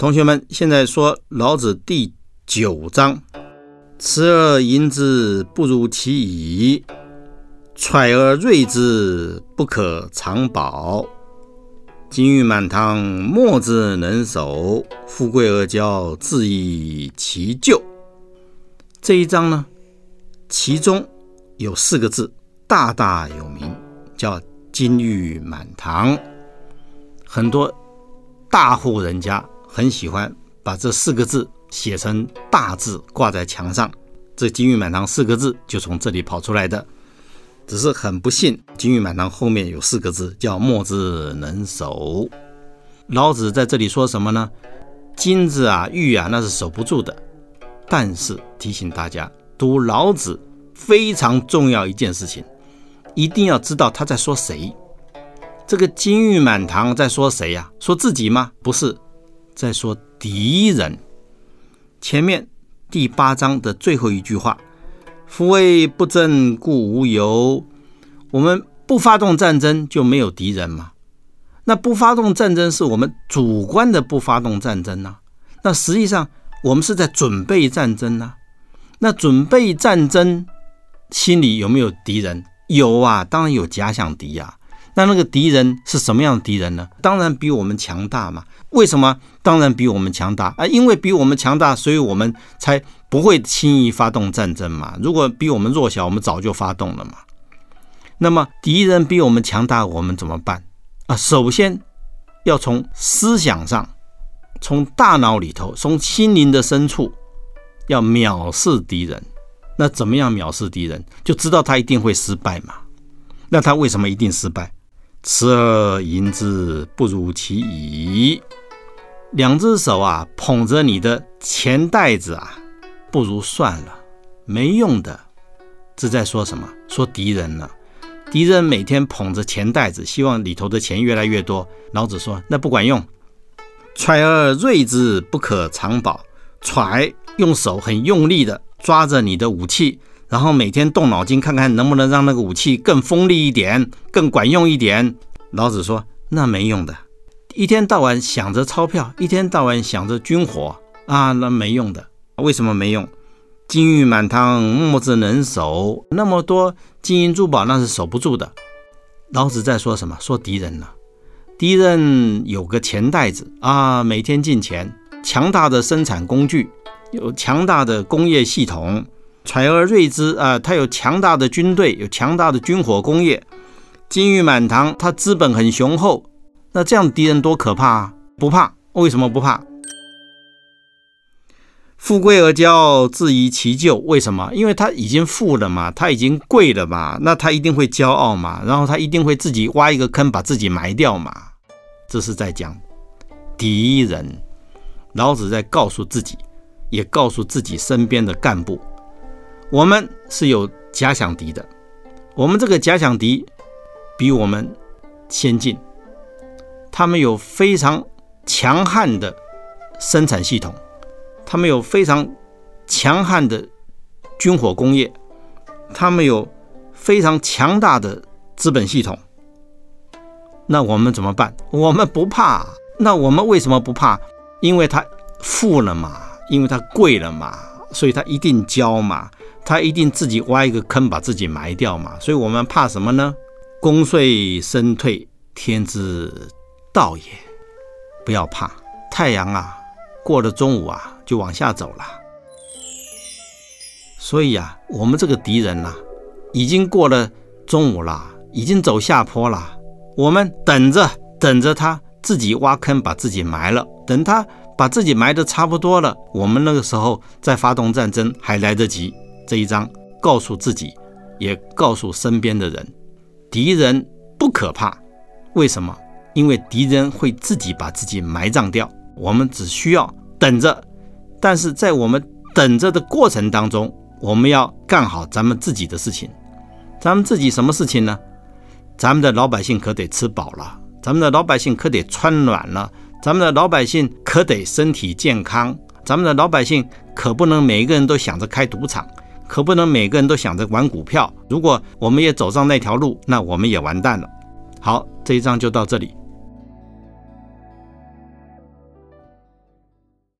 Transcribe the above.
同学们，现在说老子第9章，持而盈之，不如其已；揣而锐之，不可长保。金玉满堂，莫之能守；富贵而骄，自以其咎。这一章呢，其中有4个字大大有名，叫金玉满堂。很多大户人家很喜欢把这4个字写成大字挂在墙上，这金玉满堂4个字就从这里跑出来的。只是很不幸，金玉满堂后面有4个字叫莫之能守。老子在这里说什么呢？金子啊，玉啊，那是守不住的。但是提醒大家，读老子非常重要一件事情，一定要知道他在说谁。这个金玉满堂在说谁啊？说自己吗？不是，在说敌人。前面第8章的最后一句话，夫谓不争，故无尤。我们不发动战争就没有敌人嘛？那不发动战争是我们主观的不发动战争啊。那实际上我们是在准备战争啊。那准备战争心里有没有敌人？有啊，当然有假想敌啊。那个敌人是什么样的敌人呢？当然比我们强大嘛。为什么当然比我们强大？因为比我们强大，所以我们才不会轻易发动战争嘛。如果比我们弱小，我们早就发动了嘛。那么敌人比我们强大，我们怎么办？首先要从思想上，从大脑里头，从心灵的深处，要藐视敌人。那怎么样藐视敌人？就知道他一定会失败嘛。那他为什么一定失败？持而盈之，不如其已。2只手啊，捧着你的钱袋子啊，不如算了，没用的。这在说什么？说敌人了。敌人每天捧着钱袋子，希望里头的钱越来越多。老子说那不管用。揣而锐之，不可长保。揣，用手很用力的抓着你的武器，然后每天动脑筋看看能不能让那个武器更锋利一点，更管用一点。老子说那没用的。一天到晚想着钞票，一天到晚想着军火啊，那没用的。为什么没用？金玉满堂，莫之能守。那么多金银珠宝，那是守不住的。老子在说什么？说敌人了。敌人有个钱袋子啊，每天进钱，强大的生产工具，有强大的工业系统，揣而锐之啊，他有强大的军队，有强大的军火工业。金玉满堂，他资本很雄厚。那这样敌人多可怕啊？不怕。为什么不怕？富贵而骄，自以其咎。为什么？因为他已经富了嘛，他已经贵了嘛，那他一定会骄傲嘛，然后他一定会自己挖一个坑把自己埋掉嘛。这是在讲敌人。老子在告诉自己，也告诉自己身边的干部，我们是有假想敌的。我们这个假想敌比我们先进，他们有非常强悍的生产系统，他们有非常强悍的军火工业，他们有非常强大的资本系统。那我们怎么办？我们不怕。那我们为什么不怕？因为他富了嘛，因为他贵了嘛，所以他一定骄嘛，他一定自己挖一个坑把自己埋掉嘛。所以我们怕什么呢？功遂身退，天之道也。不要怕，太阳啊，过了中午啊，就往下走了。所以啊，我们这个敌人啊，已经过了中午了，已经走下坡了。我们等着他自己挖坑把自己埋了，等他把自己埋得差不多了，我们那个时候再发动战争还来得及。这一章告诉自己，也告诉身边的人，敌人不可怕。为什么？因为敌人会自己把自己埋葬掉，我们只需要等着。但是在我们等着的过程当中，我们要干好咱们自己的事情。咱们自己什么事情呢？咱们的老百姓可得吃饱了，咱们的老百姓可得穿暖了，咱们的老百姓可得身体健康，咱们的老百姓可不能每一个人都想着开赌场，可不能每个人都想着玩股票。如果我们也走上那条路，那我们也完蛋了。好，这一章就到这里。